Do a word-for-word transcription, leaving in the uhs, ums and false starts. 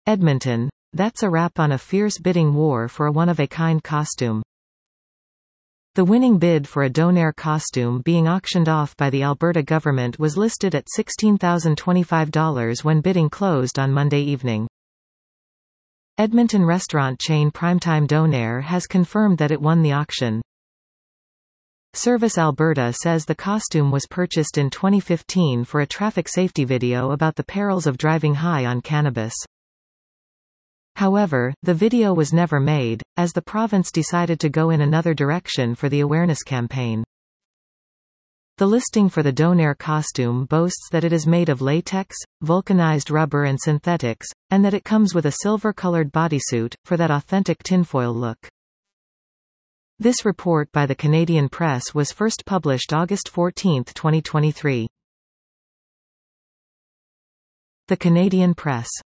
Edmonton. That's a wrap on a fierce bidding war for a one-of-a-kind costume. The winning bid for a Donair costume being auctioned off by the Alberta government was listed at sixteen thousand twenty-five dollars when bidding closed on Monday evening. Edmonton restaurant chain Primetime Donair has confirmed that it won the auction. Service Alberta says the costume was purchased in twenty fifteen for a traffic safety video about the perils of driving high on cannabis. However, the video was never made, as the province decided to go in another direction for the awareness campaign. The listing for the Donair costume boasts that it is made of latex, vulcanized rubber and synthetics, and that it comes with a silver-colored bodysuit, for that authentic tinfoil look. This report by the Canadian Press was first published August fourteenth, twenty twenty-three. The Canadian Press.